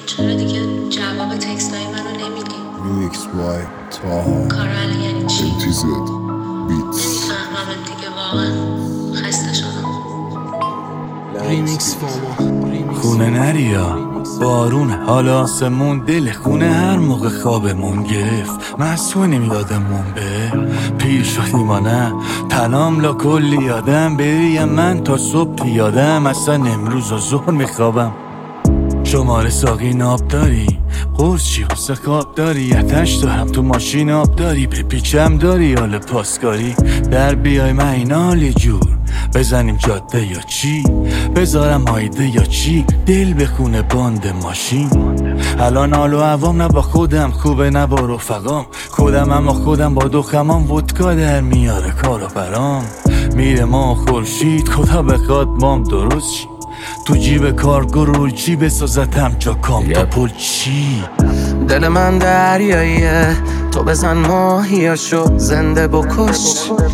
چرا دیگه جواب تکستای منو نمیدی؟ ریمیکس بای تاها کار الان یعنی چی؟ MTZ بیتس. نمیفهمم دیگه واقعا خسته شدم. ریمیکس فاما خونه نریا بارونه حالا آسمون دل خونه هر موقع خوابمون گرفت مسئولیم یادمون به پیر شدیم و نه تنام لا کلی یادم بریم من تا صبح یادم اصلا امروز و ظهر میخوابم شماره ساقی ناب داری قرص چی واسه خواب داری اتش دارم تو ماشین آب داری بپیچم داری حال پاسکاری در بیای من این حال جور بزنیم جاده یا چی بذارم هایده یا چی دل بخونه باند ماشین الان حال و عوام نه با خودم خوبه نه با رفقام خودم اما خودم با دخمام ودکا در میاره کارو برام میره ما خورشید خدا بخواد مام درست چی تو جیب کارگو رول چی بسازتم جا کام تا پل چی دل من دریاییه تو بزن ماهیاشو زنده بکش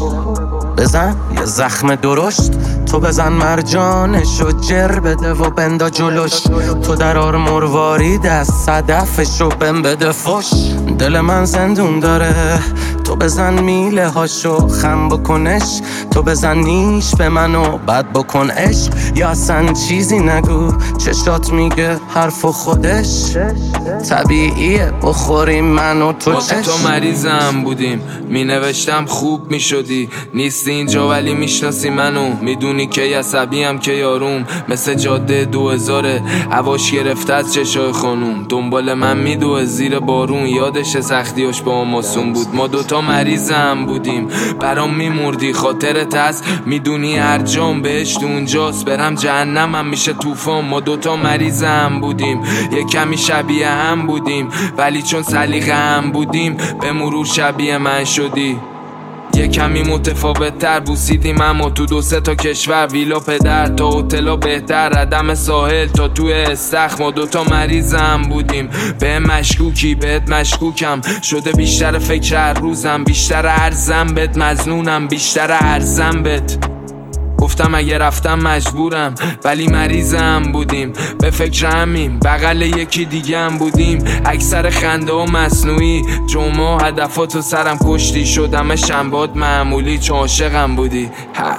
بزن یه زخم درشت تو بزن مرجانشو جر بده و بندا جلوش تو درار مروارید از صدفشو بم بده فش دل من زندون داره تو بزن میله هاشو خم بکنش تو بزن نیش به منو بد بکن عشق یا اصلا چیزی نگو چشات میگه حرف خودش طبیعیه بخوریم منو تو واسه تو مریضم بودیم می نوشتم خوب می شدی نیستی اینجا ولی میشناسی منو میدونی که عصبیم که یاروم مثل جاده 2000 هواش گرفته از چشای خانوم دنبال من میدوه زیر بارون یادش سختیاش با آماسون بود ما دوتا مریضم بودیم برام میمردی خاطرت هست میدونی هر جام بهشت اونجاست برم جهنمم میشه طوفان ما دوتا مریضم بودیم یه کمی شبیه هم بودیم ولی چون سلیقه هم بودیم به مرور شبیه من شدی یه کمی متفاوت تر بوسیدیم اما تو 2-3 تا کشور ویلا پدر تا هتلا بهتر ردم ساحل تا توی استخر ما دوتا مریضم بودیم به مشکوکی بهت مشکوکم شده بیشتر فکر هر روزم بیشتر ارزم بهت مظنونم بیشتر ارزم بهت گفتم اگه رفتم مجبورم ولی مریضم بودیم به فکر همین بغل یکی دیگه هم بودیم اکثر خنده و مصنوعی جمعه هدفاتو سرم کشتی شدم شنبات معمولی چون عاشقم بودی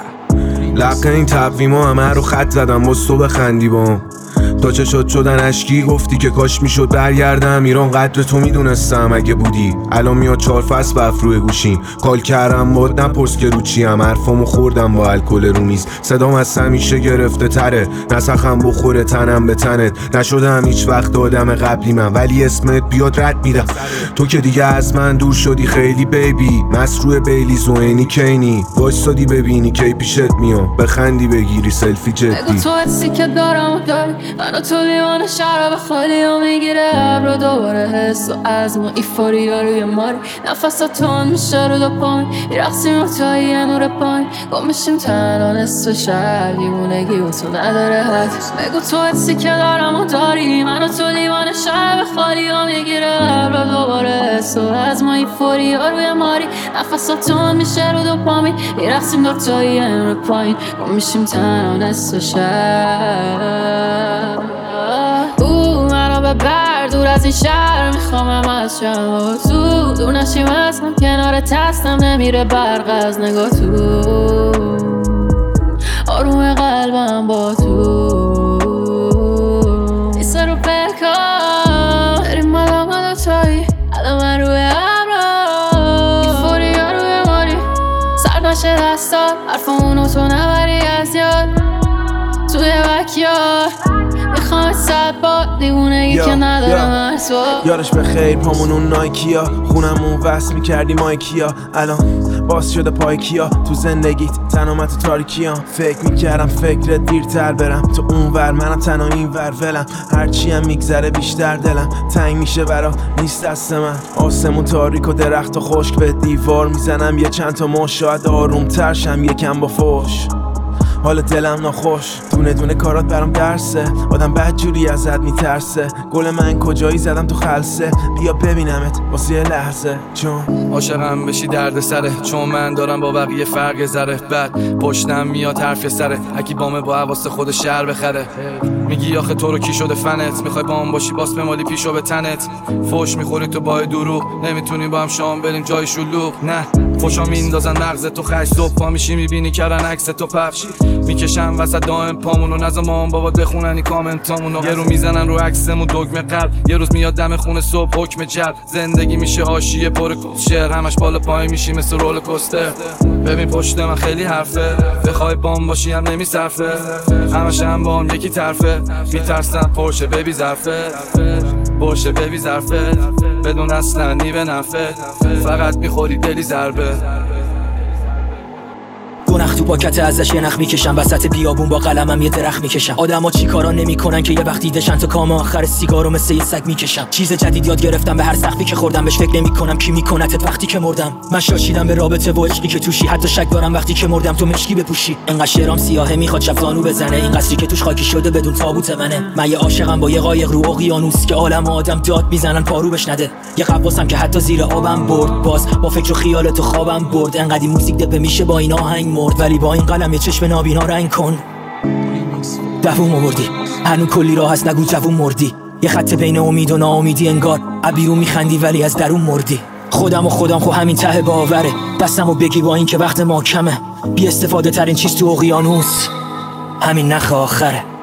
لقه این تقویما همه رو خط زدم باز تو بخندی بام تا چه شدن اشکی گفتی که کاش میشد برگردم ایران قدر تو میدونستم اگه بودی الان میاد 4 فصل بف روی گوشیم کال کردم باد نپرس که رو چیم حرفامو خوردم با الکل رو میز صدام از همیشه گرفته تره نسخم بخوره تنم به تنت نشدم هیچ وقت آدم قبلی من ولی اسمت بیاد رد میدم تو که دیگه از من دور شدی خیلی بیبی مسروع بیلی زوینی کینی وایسادی ببینی کی پیشت میام بخندی بگیری سلفی جدی بگو تو حسی که دارم داری منو تو لیوان شراب خالی و میگیره ابرو دوباره حس و عزم و ایفوری ها روی ماری نفسا تون میشه رو دو پایین میرقصیم و تا یه نور پایین گم میشیم تنها نصف شهر دیوونگی و تو نداره حد بگو تو حسی که دارم و داری منو تو لیوان شراب خالی و میگیره ابرو دوباره حس و عزم و ایفوری ها روی ماری نفسا تون میشه رو دو پایین میرقصیم دو تا یه نور پایین گم میشیم تنها نصف شهر منو ببر دور از این شهر میخوامم از شما تو دور نشیم از هم کنار تستم نمیره برق از نگاه تو آروم قلبم با تو نیسته رو بکن بریم مالا دوتایی الان من روی ابرا ایفوری ها روی ماری سرد نشه دستات حرفمونو تو نبری از یاد توی بکیار میخوام 100 بار دیوونگی که ندارم ارسوا یارش به خیر پامون اون نایکیا خونمون وصل میکردی مایکیا الان باز شده پایکیا تو زندگیت تنامت و تاریکیام فکر میکردم فکرت دیرتر برم تو اون ور منم تنها این ور ولم هرچی هم میگذره بیشتر دلم تنگ میشه برا نیست دست من آسمون تاریک و درخت و خشک به دیوار میزنم یه چند تا مش شاید آروم تر شم یکم با فوش حال دلم ناخوش، دونه دونه کارات برام درسه، آدم بدجوری ازت میترسه. گل من کجایی زدم تو خلسه، بیا ببینمت واسه یه لحظه. چون عاشقم بشی درد سره، چون من دارم با بقیه فرق ذره. بعد پشتم میاد حرف سره، اگه بامه با حواس خود شهر بخره. میگی آخه تو رو کی شده فنت، میخوای بام باشی باس بمالی پیشو به تنت. فوش میخوری تو با دروغ، نمیتونی با هم شام بریم جای شلوغ. نه فوشا میندازن مغز تو خش، صبح پا میشی میبینی کردن عکس تو پخش. میکشم وسط دائم پامونو، نزا مام بابا بخوننی کامنتامونو. یه رو میزنن رو عکسمون دگمه قلب، یه روز میاد دم خونه صبح حکم جلب. زندگی میشه حاشیه پر شعر، همش بالا پای میشی مثل رول کوستر. ببین پشت من خیلی حرفه، بخوای بام باشی هم نمیصرفه. همش هم با هم یکی طرفه، میترسم پرشه ببی ظرفه. پرشه ببی ظرفه بدون اصلا نیوه نفه، فقط میخوری دلی ضربه. دو نخ تو پاکت ازش یه نخ میکشم، وسط بیابون با قلمم یه درخت میکشم. آدما چی کارا نمیکنن که یه وقت دیدشن، تا کام آخر سیگارو مثل یه سگ میکشم. چیز جدید یاد گرفتم، به هر سختی که خوردم بهش فکر نمیکنم کی میکنتت وقتی که مردم. من شاشیدم به رابطه و عشقی که توشی، حتی شک دارم وقتی که مردم تو مشکی بپوشی. انقدر شعرام سیاهه میخواد شب زانو بزنه، این قصری که توش خاکی شده بدون تابوت منه. من یه عاشقم با یه قایق رو اقیانوس، که عالم آدم داد میزنن پارو بش نده. یه قواسم که حتی زیر آبم برد، باز با فکر و خیال تو خوابم برد. انقدر موزیک دپه میشه با این آهنگ مرد، ولی با این قلم یه چشم نابینا رنگ کن. دووم آوردی هنو کلی راه هست، نگو جوون مردی. یه خط بین امید و ناامیدی، انگار ابیرون میخندی ولی از درون مردی. خودم خو همین ته باوره، دستمو بگی با این که وقت ما کمه. بی استفاده ترین چیز تو اقیانوس همین نخ آخره.